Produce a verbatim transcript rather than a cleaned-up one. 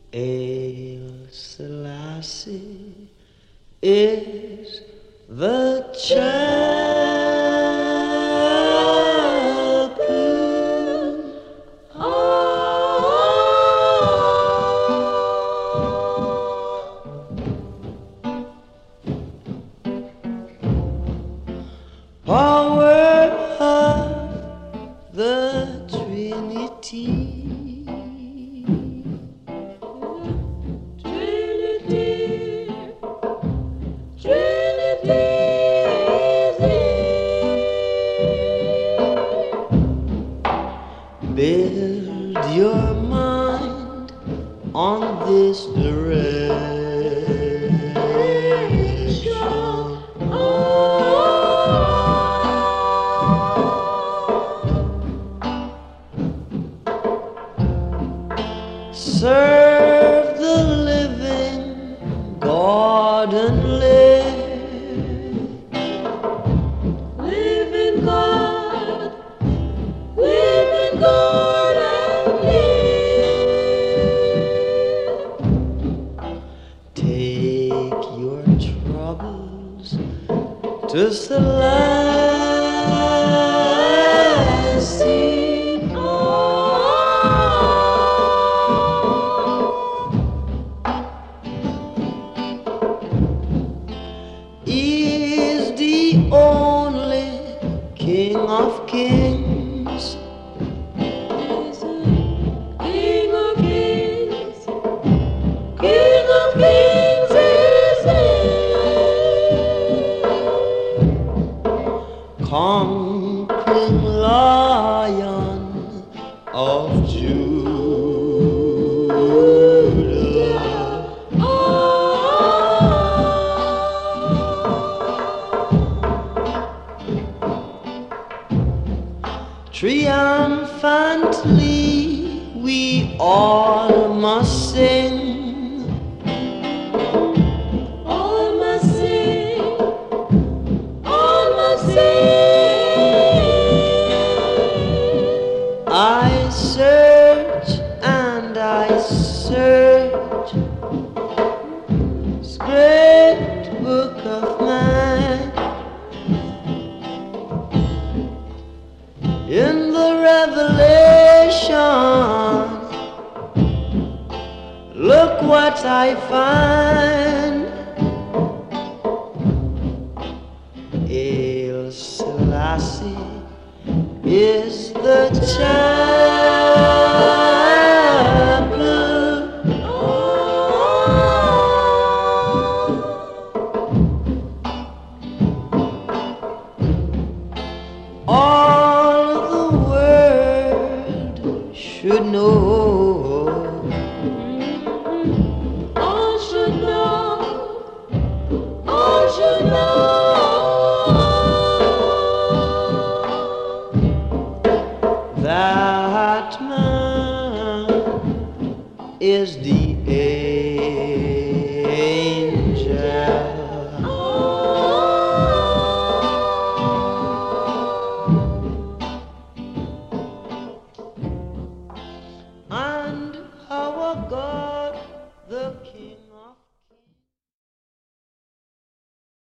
Haile Selassie is the champion. Power of the Trinity. Build your mind on this direction. Serve the living God and live. Live in God. Live in God and live. Take your troubles to Selassie. Is the only King of Kings. Is a King of Kings. King of Kings is he. Conquering Lion of Judah. Triumphantly we all must sing. All must sing. All must sing. I search and I search this great book of mine. In the Revelation, look what I find. Haile Selassie is the champion. All should know, all should know, all should know that man is the